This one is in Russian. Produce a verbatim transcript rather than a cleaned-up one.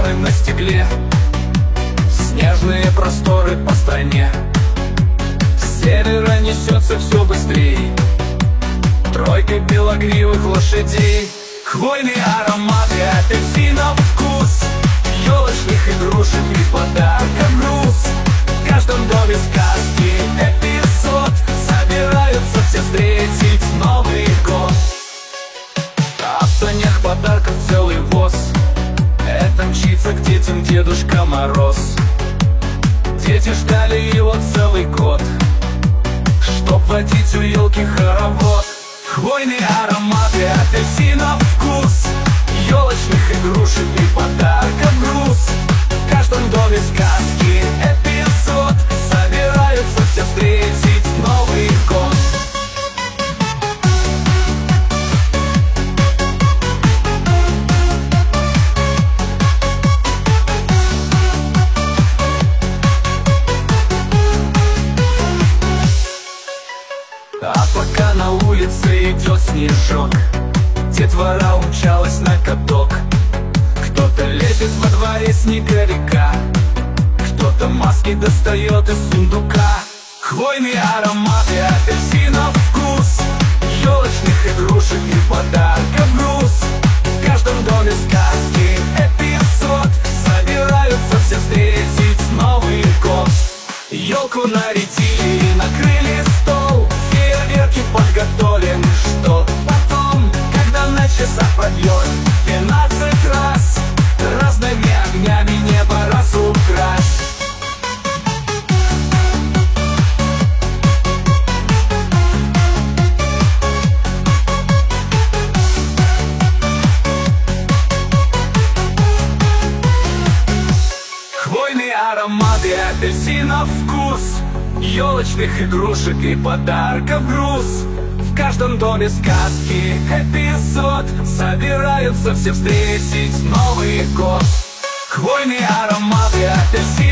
фары на стекле, снежные просторы по стране. С севера несется все быстрей тройка белогривых лошадей. Хвойный аромат и апельсинов вкус, елочных игрушек и подарков груз. В каждом доме сказки эпизод, собираются все встретить Новый год. А в санях подарков целый воз, это мчится к детям Дедушка Мороз. Дети ждали его целый год, чтоб водить у елки хоровод. Хвойный аромат и апельсинов вкус, елочных игрушек и подарков груз. В каждом доме сказки эпизод, собираются все встретить Новый год. А пока на улице идет снежок, детвора умчалась на каток. Кто-то лепит во дворе снеговика, кто-то маски достает из сундука. Хвойный аромат и апельсинов вкус, елочных игрушек и подарков груз. В каждом доме сказки эпизод, собираются все встретить Новый год. Елку нарядили и накрыли стол, фейерверки подготовлены, что потом, когда на часах пробьет двенадцать раз, разными огнями небо разукрась. Хвойный аромат и апельсинов вкус, елочных игрушек и подарков груз. В каждом доме сказки эпизод, собираются все встретить Новый год. Хвойный аромат и апельсин